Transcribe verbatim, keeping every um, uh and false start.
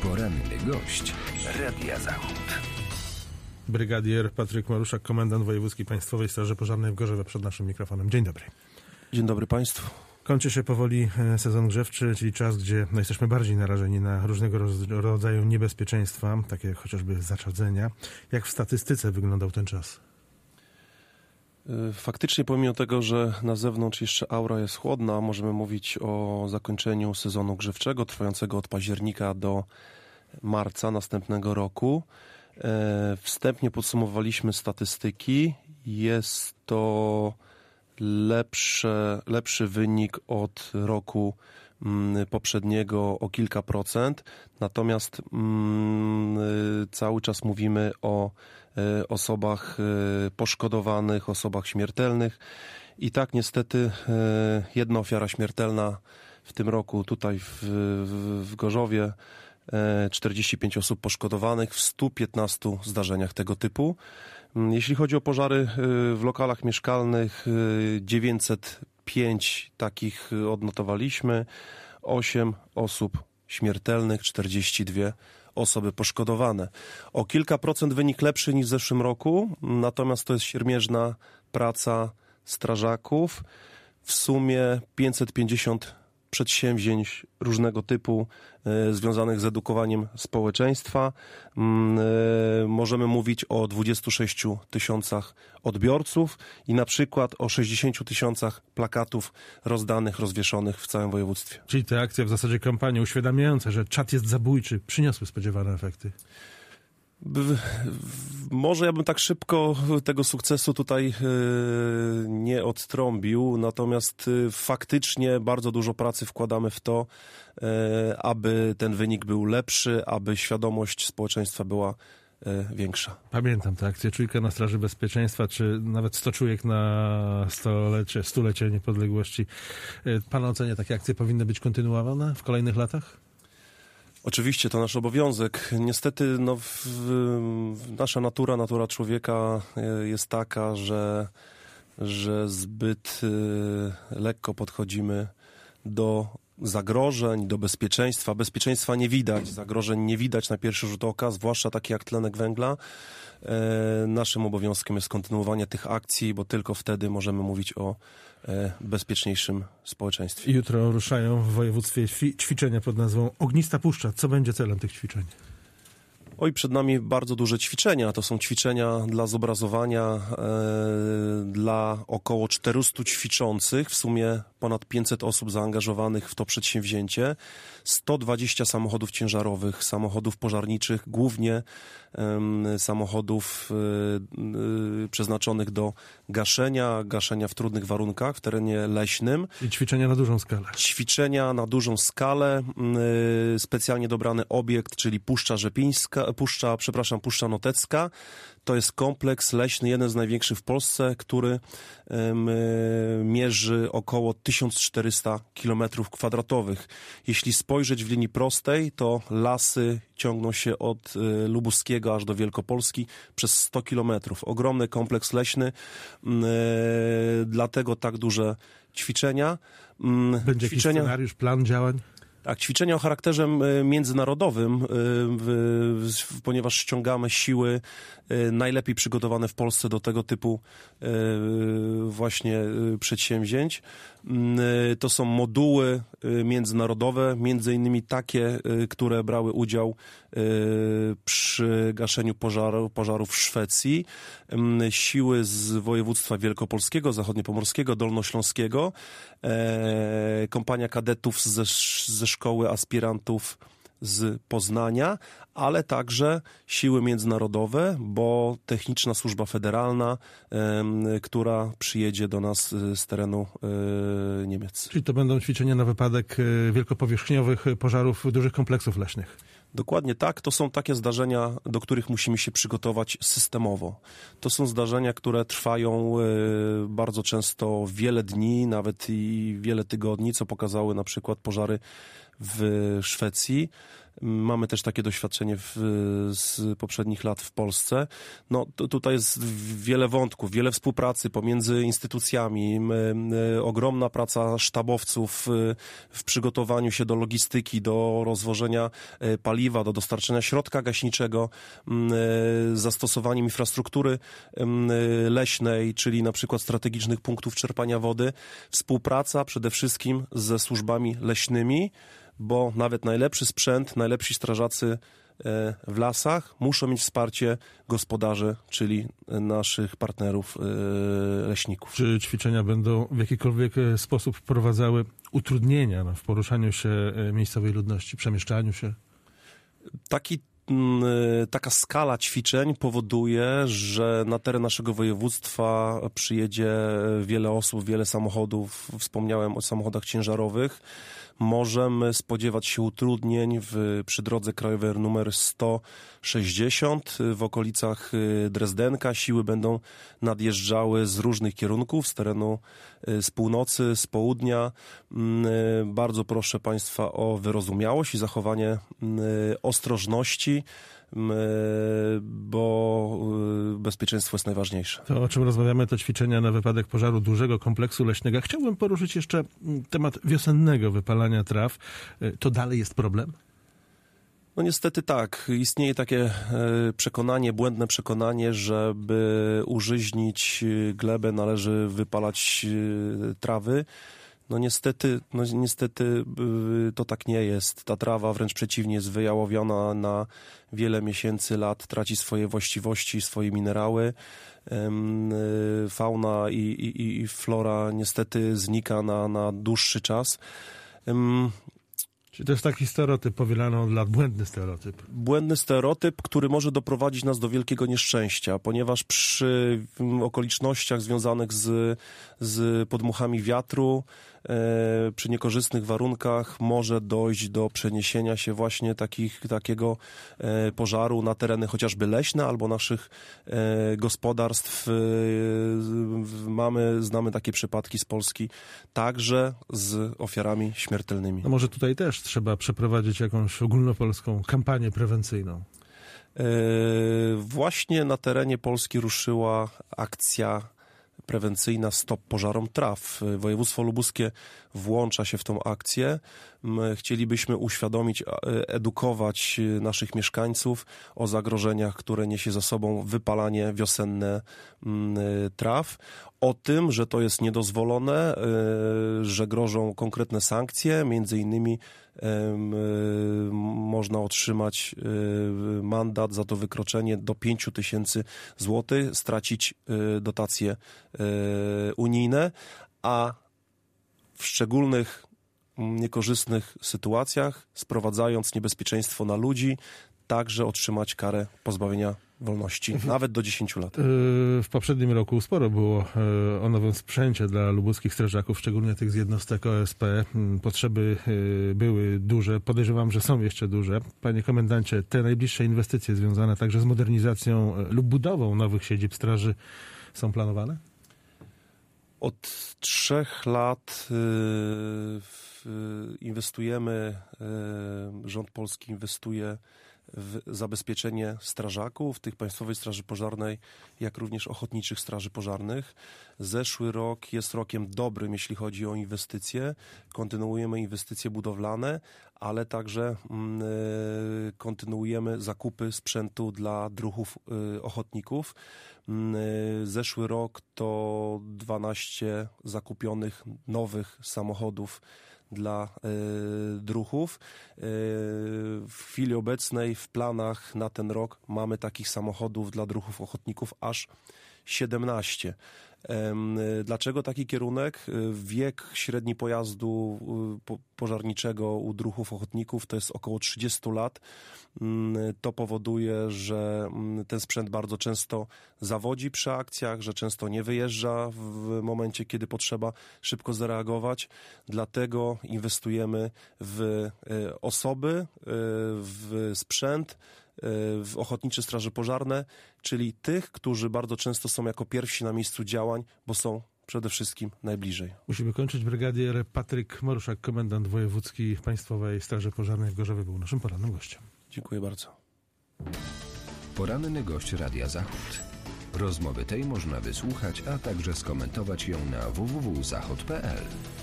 Poranny gość Radia Zachód. Brygadier Patryk Maruszak, komendant wojewódzki Państwowej Straży Pożarnej w Gorzowie przed naszym mikrofonem. Dzień dobry. Dzień dobry Państwu. Kończy się powoli sezon grzewczy, czyli czas, gdzie no, jesteśmy bardziej narażeni na różnego rodzaju niebezpieczeństwa, takie jak chociażby zaczadzenia. Jak w statystyce wyglądał ten czas? Faktycznie, pomimo tego, że na zewnątrz jeszcze aura jest chłodna, możemy mówić o zakończeniu sezonu grzewczego trwającego od października do marca następnego roku. Wstępnie podsumowaliśmy statystyki. Jest to lepsze, lepszy wynik od roku poprzedniego o kilka procent, natomiast mm, cały czas mówimy o e, osobach e, poszkodowanych, osobach śmiertelnych i tak niestety e, jedna ofiara śmiertelna w tym roku tutaj w, w, w Gorzowie, e, czterdzieści pięć osób poszkodowanych w stu piętnastu zdarzeniach tego typu. Jeśli chodzi o pożary e, w lokalach mieszkalnych, e, dziewięćset pięć takich odnotowaliśmy, osiem osób śmiertelnych, czterdzieści dwie osoby poszkodowane. O kilka procent wynik lepszy niż w zeszłym roku, natomiast to jest siermierzna praca strażaków. W sumie pięćset pięćdziesiąt przedsięwzięć różnego typu e, związanych z edukowaniem społeczeństwa. E, możemy mówić o dwudziestu sześciu tysiącach odbiorców i na przykład o sześćdziesięciu tysiącach plakatów rozdanych, rozwieszonych w całym województwie. Czyli te akcje, w zasadzie kampanie uświadamiające, że czat jest zabójczy, przyniosły spodziewane efekty? B- może ja bym tak szybko tego sukcesu tutaj yy, nie odtrąbił, natomiast yy, faktycznie bardzo dużo pracy wkładamy w to, yy, aby ten wynik był lepszy, aby świadomość społeczeństwa była yy, większa. Pamiętam tę akcję Czujka na Straży Bezpieczeństwa, czy nawet sto czujek na stolecie, stulecie niepodległości. Yy, Pana ocenie takie akcje powinny być kontynuowane w kolejnych latach? Oczywiście, to nasz obowiązek. Niestety no, w, w nasza natura, natura człowieka jest taka, że, że zbyt y, lekko podchodzimy do zagrożeń, do bezpieczeństwa. Bezpieczeństwa nie widać, zagrożeń nie widać na pierwszy rzut oka, zwłaszcza takie jak tlenek węgla. E, naszym obowiązkiem jest kontynuowanie tych akcji, bo tylko wtedy możemy mówić o e, bezpieczniejszym społeczeństwie. Jutro ruszają w województwie ćwiczenia pod nazwą Ognista Puszcza. Co będzie celem tych ćwiczeń? Oj, przed nami bardzo duże ćwiczenia. To są ćwiczenia dla zobrazowania e, dla około czterystu ćwiczących, w sumie ponad pięćset osób zaangażowanych w to przedsięwzięcie, sto dwadzieścia samochodów ciężarowych, samochodów pożarniczych, głównie e, samochodów e, e, przeznaczonych do gaszenia, gaszenia w trudnych warunkach w terenie leśnym. I ćwiczenia na dużą skalę. Ćwiczenia na dużą skalę, e, specjalnie dobrany obiekt, czyli Puszcza Rzepińska, Puszcza, przepraszam, Puszcza Notecka. To jest kompleks leśny, jeden z największych w Polsce, który um, mierzy około tysiąc czterysta kilometrów kwadratowych. Jeśli spojrzeć w linii prostej, to lasy ciągną się od y, Lubuskiego aż do Wielkopolski przez sto kilometrów. Ogromny kompleks leśny, y, dlatego tak duże ćwiczenia. Y, Będzie ćwiczenia... jakiś scenariusz, plan działań? Tak, ćwiczenia o charakterze międzynarodowym, ponieważ ściągamy siły najlepiej przygotowane w Polsce do tego typu właśnie przedsięwzięć. To są moduły międzynarodowe, między innymi takie, które brały udział przy gaszeniu pożaru, pożarów w Szwecji. Siły z województwa wielkopolskiego, zachodniopomorskiego, dolnośląskiego, kompania kadetów ze, ze szkoły aspirantów z Poznania, ale także siły międzynarodowe, bo Techniczna Służba Federalna, y, która przyjedzie do nas z terenu y, Niemiec. Czyli to będą ćwiczenia na wypadek y, wielkopowierzchniowych pożarów dużych kompleksów leśnych. Dokładnie tak. To są takie zdarzenia, do których musimy się przygotować systemowo. To są zdarzenia, które trwają y, bardzo często wiele dni, nawet i wiele tygodni, co pokazały na przykład pożary w Szwecji. Mamy też takie doświadczenie w, z poprzednich lat w Polsce. No, to, tutaj jest wiele wątków, wiele współpracy pomiędzy instytucjami, y, ogromna praca sztabowców y, w przygotowaniu się do logistyki, do rozwożenia y, paliwa, do dostarczenia środka gaśniczego, y, zastosowaniem infrastruktury y, leśnej, czyli na przykład strategicznych punktów czerpania wody. Współpraca przede wszystkim ze służbami leśnymi, bo nawet najlepszy sprzęt, najlepsi strażacy w lasach muszą mieć wsparcie gospodarzy, czyli naszych partnerów leśników. Czy ćwiczenia będą w jakikolwiek sposób wprowadzały utrudnienia w poruszaniu się miejscowej ludności, przemieszczaniu się? Taki Taka skala ćwiczeń powoduje, że na teren naszego województwa przyjedzie wiele osób, wiele samochodów. Wspomniałem o samochodach ciężarowych. Możemy spodziewać się utrudnień w, przy drodze krajowej numer sto sześćdziesiąt w okolicach Drezdenka. Siły będą nadjeżdżały z różnych kierunków, z terenu, z północy, z południa. Bardzo proszę Państwa o wyrozumiałość i zachowanie ostrożności, bo bezpieczeństwo jest najważniejsze. To, o czym rozmawiamy, to ćwiczenia na wypadek pożaru dużego kompleksu leśnego. Chciałbym poruszyć jeszcze temat wiosennego wypalania traw. To dalej jest problem? No niestety tak. Istnieje takie przekonanie, błędne przekonanie, żeby użyźnić glebę należy wypalać trawy. No niestety, no niestety to tak nie jest. Ta trawa wręcz przeciwnie jest wyjałowiona na wiele miesięcy, lat, traci swoje właściwości, swoje minerały. Fauna i, i, i flora niestety znika na, na dłuższy czas. Czyli to jest taki stereotyp powielany od lat, błędny stereotyp. Błędny stereotyp, który może doprowadzić nas do wielkiego nieszczęścia, ponieważ przy okolicznościach związanych z, z podmuchami wiatru, e, przy niekorzystnych warunkach może dojść do przeniesienia się właśnie takich, takiego e, pożaru na tereny chociażby leśne albo naszych e, gospodarstw. E, mamy, znamy takie przypadki z Polski, także z ofiarami śmiertelnymi. No może tutaj też trzeba przeprowadzić jakąś ogólnopolską kampanię prewencyjną. Yy, właśnie na terenie Polski ruszyła akcja prewencyjna Stop Pożarom Traw. Województwo lubuskie włącza się w tą akcję. My chcielibyśmy uświadomić, edukować naszych mieszkańców o zagrożeniach, które niesie za sobą wypalanie wiosenne traw, o tym, że to jest niedozwolone, że grożą konkretne sankcje, między innymi można otrzymać mandat za to wykroczenie do pięć tysięcy złotych, stracić dotacje unijne, a w szczególnych niekorzystnych sytuacjach, sprowadzając niebezpieczeństwo na ludzi, także otrzymać karę pozbawienia wolności, nawet do dziesięciu lat. W poprzednim roku sporo było o nowym sprzęcie dla lubuskich strażaków, szczególnie tych z jednostek O S P. Potrzeby były duże, podejrzewam, że są jeszcze duże. Panie komendancie, te najbliższe inwestycje związane także z modernizacją lub budową nowych siedzib straży są planowane? Od trzech lat inwestujemy, rząd polski inwestuje w zabezpieczenie strażaków, tych Państwowej Straży Pożarnej, jak również ochotniczych straży pożarnych. Zeszły rok jest rokiem dobrym, jeśli chodzi o inwestycje. Kontynuujemy inwestycje budowlane, ale także y, kontynuujemy zakupy sprzętu dla druhów y, ochotników. Y, zeszły rok to dwanaście zakupionych nowych samochodów dla y, druhów. Y, w chwili obecnej w planach na ten rok mamy takich samochodów dla druhów ochotników aż siedemnaście. Dlaczego taki kierunek? Wiek średni pojazdu pożarniczego u druhów ochotników to jest około trzydzieści lat. To powoduje, że ten sprzęt bardzo często zawodzi przy akcjach, że często nie wyjeżdża w momencie, kiedy potrzeba szybko zareagować. Dlatego inwestujemy w osoby, w sprzęt, w ochotnicze straże pożarne, czyli tych, którzy bardzo często są jako pierwsi na miejscu działań, bo są przede wszystkim najbliżej. Musimy kończyć. Brygadier Patryk Maruszak, komendant wojewódzki Państwowej Straży Pożarnej w Gorzowie, był naszym porannym gościem. Dziękuję bardzo. Poranny gość Radia Zachód. Rozmowy tej można wysłuchać, a także skomentować ją na w w w kropka zachód kropka p l.